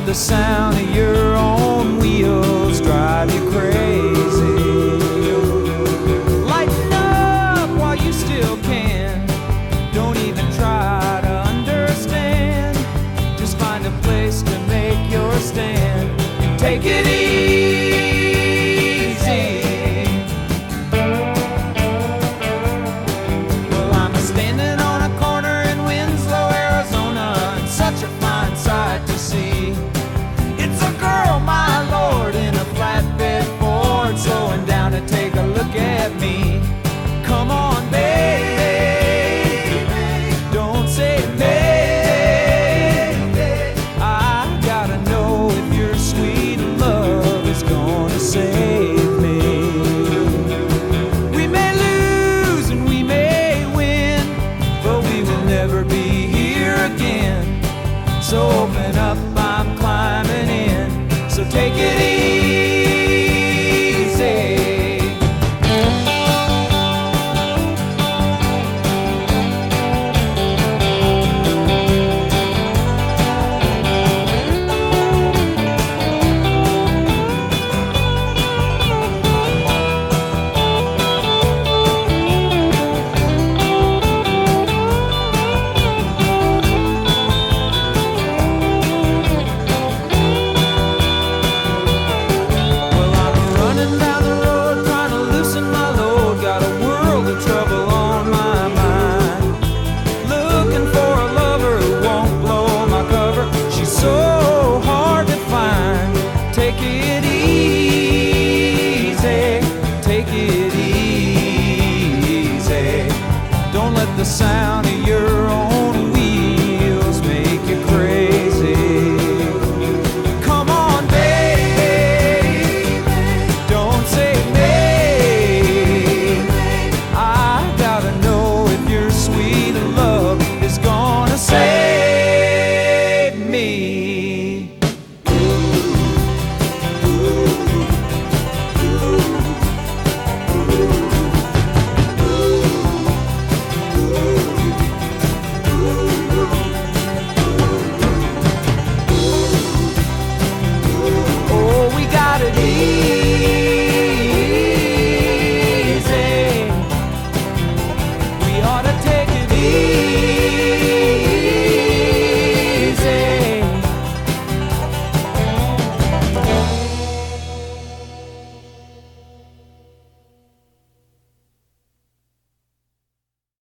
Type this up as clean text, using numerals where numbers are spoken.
let the sound of your own wheels drive you crazy. Lighten up while you still can. Don't even try to understand. Just find a place to make your stand and take it easy. Well, I'm standing on a corner in Winslow, Arizona, and such a fine sight to see. It's a girl, my lord, in a flatbed Ford, slowing down to take a look at me. Come on, baby, don't say maybe. I gotta know if your sweet love is gonna save me. We may lose and we may win, but we will never be here again. So open up, I'm climbing in. So take it easy. Take it easy. Don't let the sound